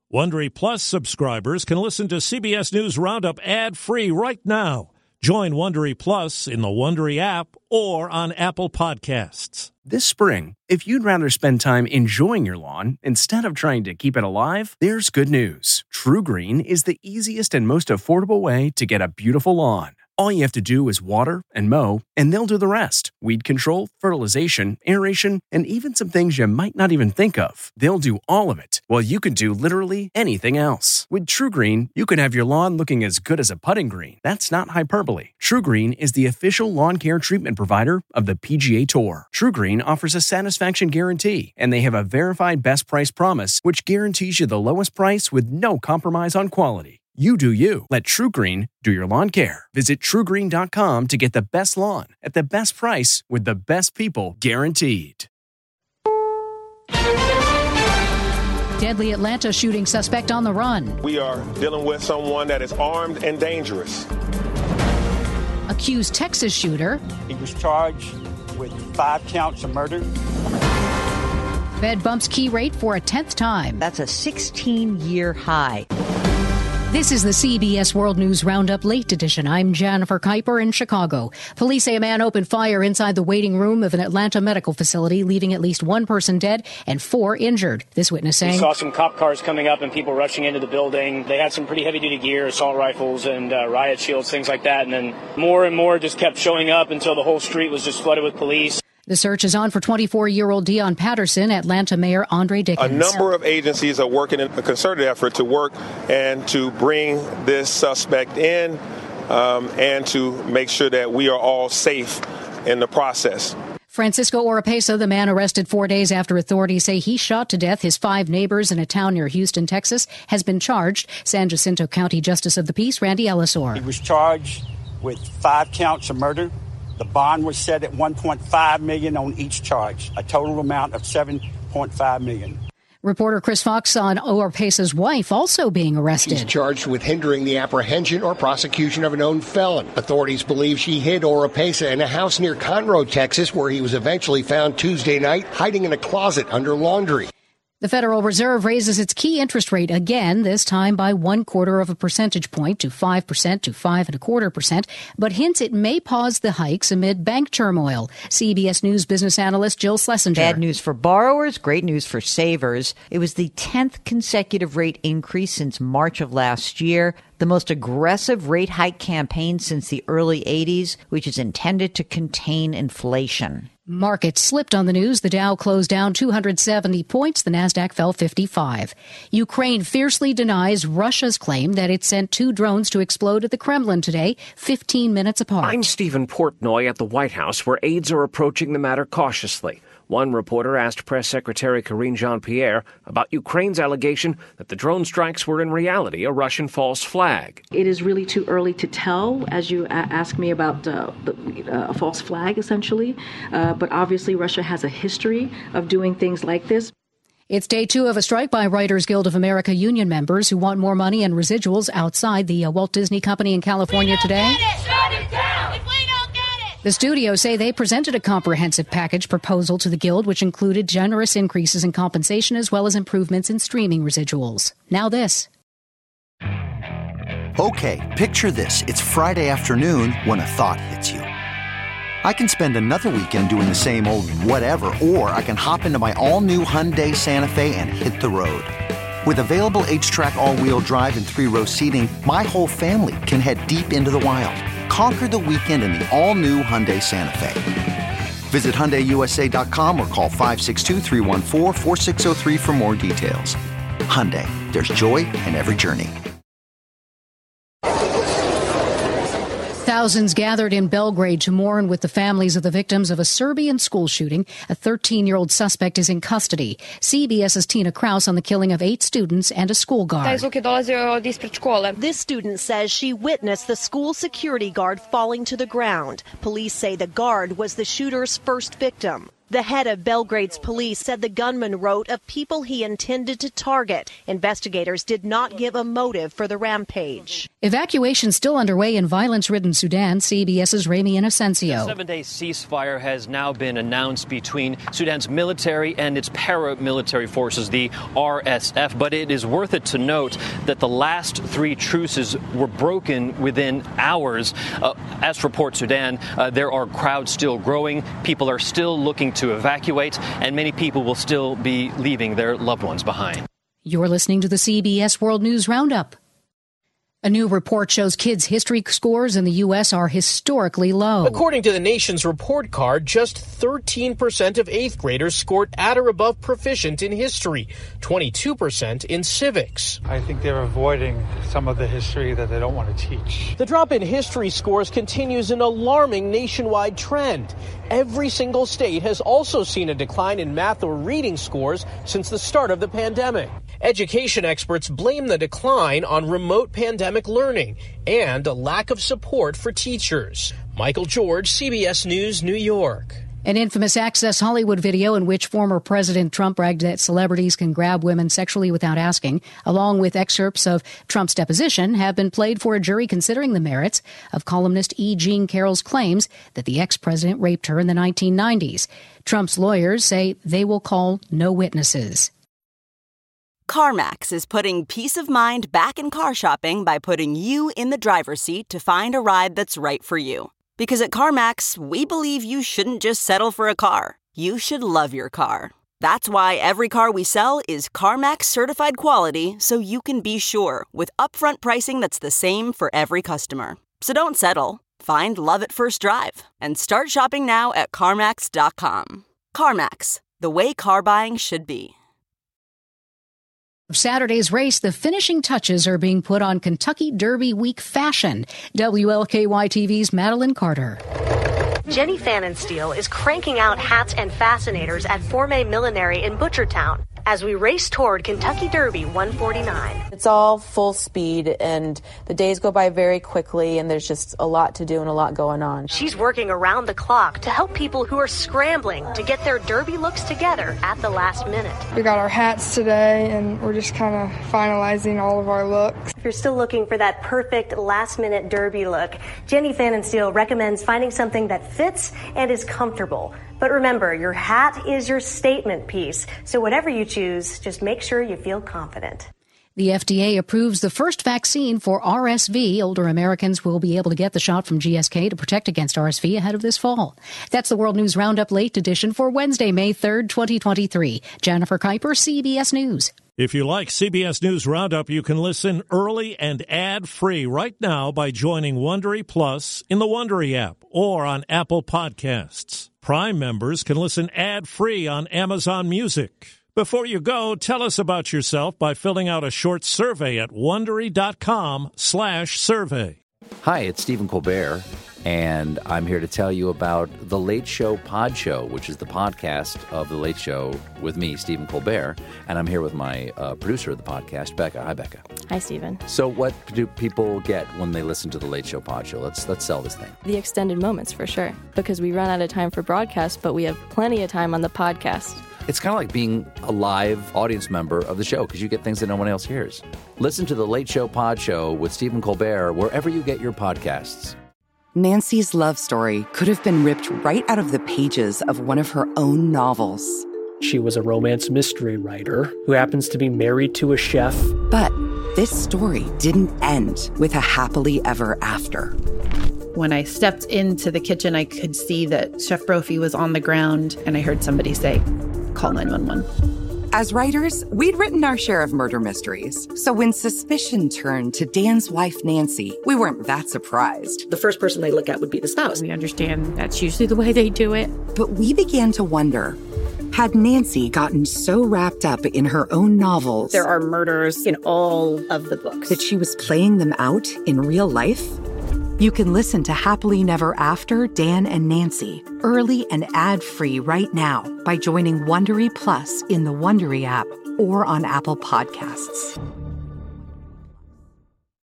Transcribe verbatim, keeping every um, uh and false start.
Wondery Plus subscribers can listen to C B S News Roundup ad-free right now. Join Wondery Plus in the Wondery app or on Apple Podcasts. This spring, if you'd rather spend time enjoying your lawn instead of trying to keep it alive, there's good news. True Green is the easiest and most affordable way to get a beautiful lawn. All you have to do is water and mow, and they'll do the rest. Weed control, fertilization, aeration, and even some things you might not even think of. They'll do all of it, while you can do literally anything else. With True Green, you can have your lawn looking as good as a putting green. That's not hyperbole. True Green is the official lawn care treatment provider of the P G A Tour. True Green offers a satisfaction guarantee, and they have a verified best price promise, which guarantees you the lowest price with no compromise on quality. You do you. Let True Green do your lawn care. Visit true green dot com to get the best lawn at the best price with the best people guaranteed. Deadly Atlanta shooting suspect on the run. We are dealing with someone that is armed and dangerous. Accused Texas shooter. He was charged with five counts of murder. Fed bumps key rate for a tenth time. That's a sixteen-year high. This is the C B S World News Roundup Late Edition. I'm Jennifer Kuiper in Chicago. Police say a man opened fire inside the waiting room of an Atlanta medical facility, leaving at least one person dead and four injured. This witness saying, we saw some cop cars coming up and people rushing into the building. They had some pretty heavy-duty gear, assault rifles and uh, riot shields, things like that. And then more and more just kept showing up until the whole street was just flooded with police. The search is on for twenty-four-year-old Dion Patterson. Atlanta Mayor Andre Dickens. A number of agencies are working in a concerted effort to work and to bring this suspect in um, and to make sure that we are all safe in the process. Francisco Oropesa, the man arrested four days after authorities say he shot to death his five neighbors in a town near Houston, Texas, has been charged. San Jacinto County Justice of the Peace Randy Ellisor. He was charged with five counts of murder. The bond was set at one point five million dollars on each charge, a total amount of seven point five million dollars. Reporter Chris Fox on Oropesa's wife also being arrested. She's charged with hindering the apprehension or prosecution of a known felon. Authorities believe she hid Oropesa in a house near Conroe, Texas, where he was eventually found Tuesday night hiding in a closet under laundry. The Federal Reserve raises its key interest rate again, this time by one quarter of a percentage point to five percent to five and a quarter percent, but hints it may pause the hikes amid bank turmoil. C B S News business analyst Jill Schlesinger. Bad news for borrowers, great news for savers. It was the tenth consecutive rate increase since March of last year, the most aggressive rate hike campaign since the early eighties, which is intended to contain inflation. Markets slipped on the news. The Dow closed down two hundred seventy points. The Nasdaq fell fifty-five. Ukraine fiercely denies Russia's claim that it sent two drones to explode at the Kremlin today, fifteen minutes apart. I'm Stephen Portnoy at the White House, where aides are approaching the matter cautiously. One reporter asked Press Secretary Karine Jean-Pierre about Ukraine's allegation that the drone strikes were in reality a Russian false flag. It is really too early to tell, as you a- ask me about uh, the, uh, a false flag, essentially. Uh, but obviously, Russia has a history of doing things like this. It's day two of a strike by Writers Guild of America union members who want more money and residuals outside the uh, Walt Disney Company in California today. The studios say they presented a comprehensive package proposal to the Guild, which included generous increases in compensation as well as improvements in streaming residuals. Now this. Okay, picture this. It's Friday afternoon when a thought hits you. I can spend another weekend doing the same old whatever, or I can hop into my all-new Hyundai Santa Fe and hit the road. With available H-Track all-wheel drive and three-row seating, my whole family can head deep into the wild. Conquer the weekend in the all-new Hyundai Santa Fe. Visit Hyundai U S A dot com or call five six two, three one four, four six zero three for more details. Hyundai, there's joy in every journey. Thousands gathered in Belgrade to mourn with the families of the victims of a Serbian school shooting. A thirteen-year-old suspect is in custody. CBS's Tina Kraus on the killing of eight students and a school guard. This student says she witnessed the school security guard falling to the ground. Police say the guard was the shooter's first victim. The head of Belgrade's police said the gunman wrote of people he intended to target. Investigators did not give a motive for the rampage. Evacuation still underway in violence-ridden Sudan. CBS's Ramy Inocencio. A seven-day ceasefire has now been announced between Sudan's military and its paramilitary forces, the R S F. But it is worth it to note that the last three truces were broken within hours. Uh, as for Port Sudan, uh, there are crowds still growing. People are still looking to evacuate, and many people will still be leaving their loved ones behind. You're listening to the C B S World News Roundup. A new report shows kids' history scores in the U S are historically low. According to the nation's report card, just thirteen percent of eighth graders scored at or above proficient in history, twenty-two percent in civics. I think they're avoiding some of the history that they don't want to teach. The drop in history scores continues an alarming nationwide trend. Every single state has also seen a decline in math or reading scores since the start of the pandemic. Education experts blame the decline on remote pandemic learning and a lack of support for teachers. Michael George, C B S News, New York. An infamous Access Hollywood video in which former President Trump bragged that celebrities can grab women sexually without asking, along with excerpts of Trump's deposition, have been played for a jury considering the merits of columnist E. Jean Carroll's claims that the ex-president raped her in the nineteen nineties. Trump's lawyers say they will call no witnesses. CarMax is putting peace of mind back in car shopping by putting you in the driver's seat to find a ride that's right for you. Because at CarMax, we believe you shouldn't just settle for a car. You should love your car. That's why every car we sell is CarMax certified quality, so you can be sure with upfront pricing that's the same for every customer. So don't settle. Find love at first drive and start shopping now at CarMax dot com. CarMax, the way car buying should be. Saturday's race, the finishing touches are being put on Kentucky Derby Week fashion. W L K Y T V's Madeline Carter. Jenny Fannensteel is cranking out hats and fascinators at Forme Millinery in Butchertown as we race toward Kentucky Derby one forty-nine. It's all full speed, and the days go by very quickly, and there's just a lot to do and a lot going on. She's working around the clock to help people who are scrambling to get their Derby looks together at the last minute. We got our hats today, and we're just kind of finalizing all of our looks. If you're still looking for that perfect last-minute Derby look, Jenny Fannensteel recommends finding something that fits and is comfortable. But remember, your hat is your statement piece, so whatever you choose, just make sure you feel confident. The F D A approves the first vaccine for R S V. Older Americans will be able to get the shot from G S K to protect against R S V ahead of this fall. That's the World News Roundup Late Edition for Wednesday, May third, twenty twenty-three. Jennifer Kuiper, C B S News. If you like C B S News Roundup, you can listen early and ad-free right now by joining Wondery Plus in the Wondery app or on Apple Podcasts. Prime members can listen ad-free on Amazon Music. Before you go, tell us about yourself by filling out a short survey at Wondery.com slash survey. Hi, it's Stephen Colbert, and I'm here to tell you about The Late Show Pod Show, which is the podcast of The Late Show with me, Stephen Colbert, and I'm here with my uh, producer of the podcast, Becca. Hi, Becca. Hi, Stephen. So what do people get when they listen to The Late Show Pod Show? Let's let's sell this thing. The extended moments, for sure, because we run out of time for broadcast, but we have plenty of time on the podcast. It's kind of like being a live audience member of the show because you get things that no one else hears. Listen to The Late Show Pod Show with Stephen Colbert wherever you get your podcasts. Nancy's love story could have been ripped right out of the pages of one of her own novels. She was a romance mystery writer who happens to be married to a chef. But this story didn't end with a happily ever after. When I stepped into the kitchen, I could see that Chef Brophy was on the ground, and I heard somebody say, "Call nine one one." As writers, we'd written our share of murder mysteries. So when suspicion turned to Dan's wife, Nancy, we weren't that surprised. The first person they look at would be the spouse. We understand that's usually the way they do it. But we began to wonder, had Nancy gotten so wrapped up in her own novels... There are murders in all of the books. ...that she was playing them out in real life? You can listen to Happily Never After, Dan and Nancy, early and ad-free right now by joining Wondery Plus in the Wondery app or on Apple Podcasts.